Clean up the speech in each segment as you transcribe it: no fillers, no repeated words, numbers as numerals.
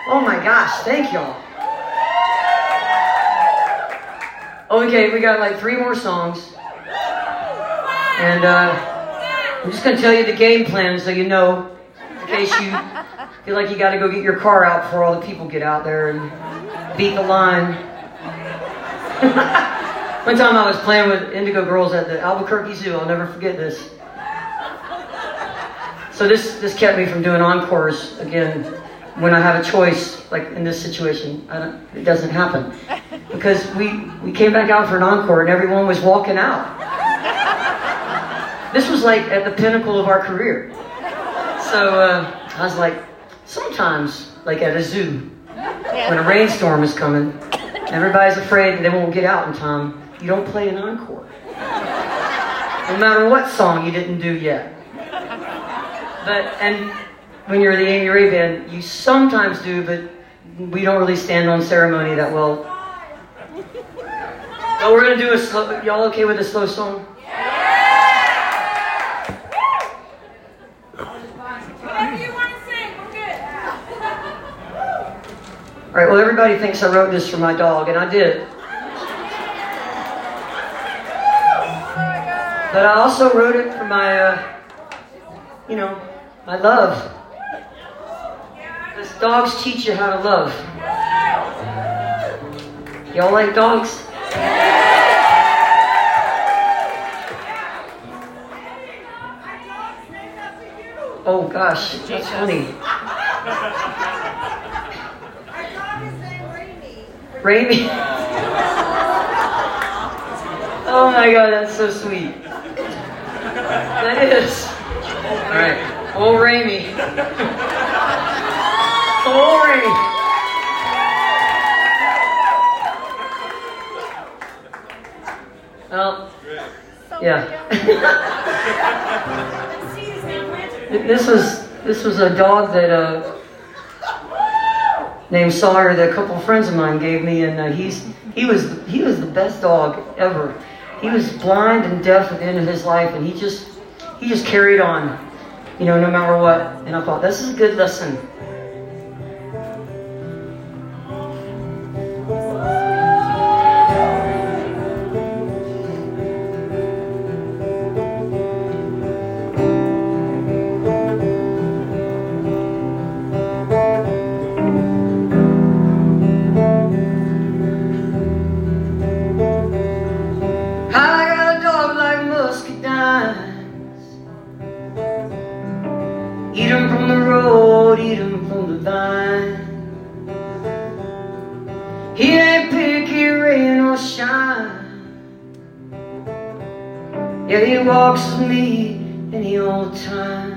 Oh my gosh, thank y'all. Okay, we got like 3 more songs. And I'm just going to tell you the game plan so you know, in case you feel like you got to go get your car out before all the people get out there and beat the line. One time I was playing with Indigo Girls at the Albuquerque Zoo. I'll never forget this. So this kept me from doing encores again when I have a choice, like in this situation. It doesn't happen. Because we came back out for an encore and everyone was walking out. This was like at the pinnacle of our career. So I was like, sometimes, like at a zoo, when a rainstorm is coming, everybody's afraid that they won't get out in time, you don't play an encore. No matter what song you didn't do yet. And when you're the Amy Ray band, you sometimes do, but we don't really stand on ceremony that well. But we're going to do a slow, y'all okay with a slow song? Whatever you want to sing, we're good. All right, well, everybody thinks I wrote this for my dog, and I did. But I also wrote it for my, my love. Because dogs teach you how to love. Y'all like dogs? Oh gosh, that's funny. Raimi. Oh my God, that's so sweet. That is. All right, old Raimi. Old Raimi. Well, yeah. This was a dog that named Sawyer that a couple of friends of mine gave me, and he was the best dog ever. He was blind and deaf at the end of his life, and he just carried on, no matter what. And I thought, this is a good lesson. Eat 'em from the road, eat 'em from the vine. He ain't picky, rain or shine. Yeah, he walks with me any old time.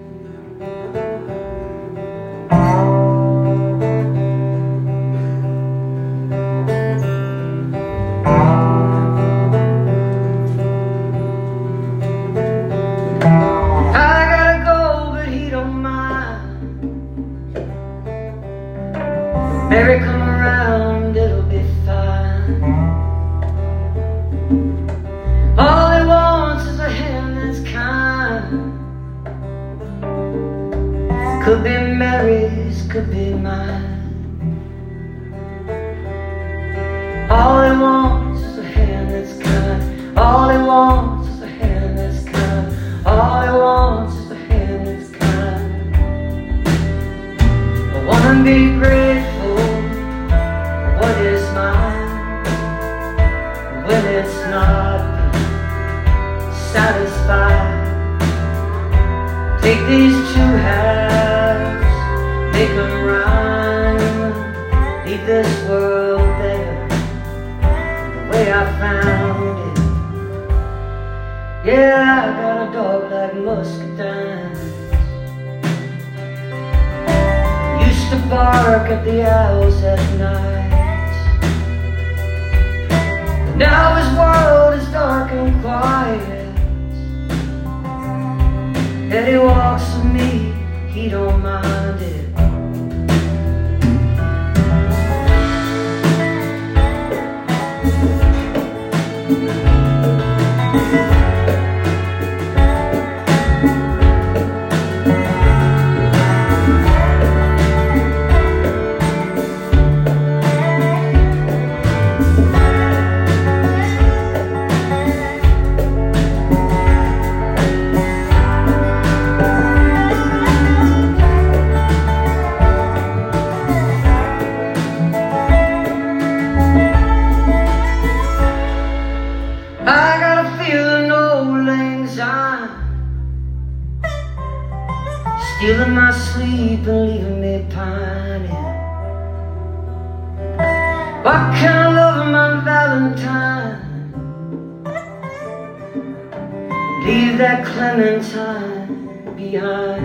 Mary, come around, it'll be fine. All he wants is a hand that's kind. Could be Mary's, could be mine. All he wants is a hand that's kind. All he wants is a hand that's kind. All he wants is a hand that's kind. I wanna be grateful what is mine, when it's not satisfied. Take these 2 halves, make them rhyme. Leave this world better the way I found it. Yeah, I got a dog like Muscadine. Used to bark at the owls at night. Now his world is dark and quiet. And he walks with me, he don't mind it. sleep and leaving me pining. What kind of love my Valentine? Leave that Clementine behind.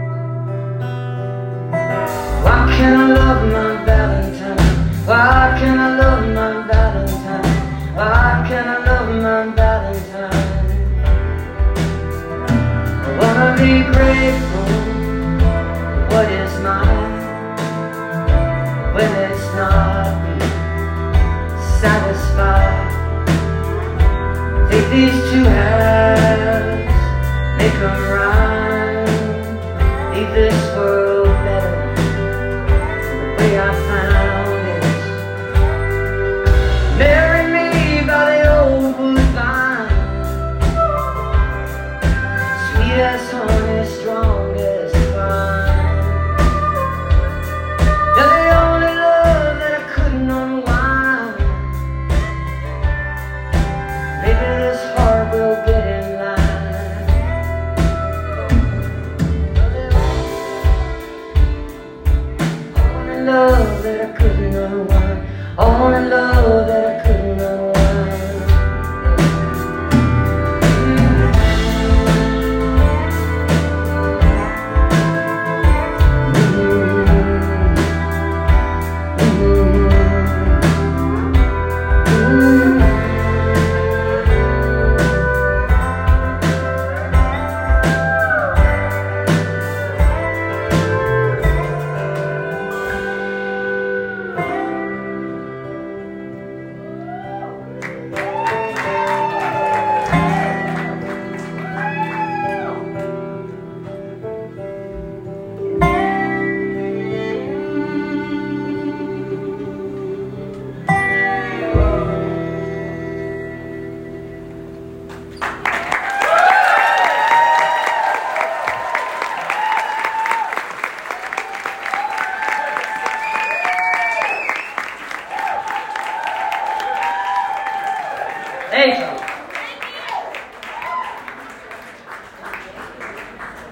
Why can't I love my Valentine? Why can't I love my Valentine? Why can't I love my Valentine? I wanna be grateful for what is mine, when it's not satisfied. Take these two halves, make them rhyme. Leave this world better the way I found it. Marry me by the old woodbine, sweet as honey, strong as wine. You're the only love that I couldn't unwind. Maybe this heart will get in line. Only love that I couldn't unwind. Only love that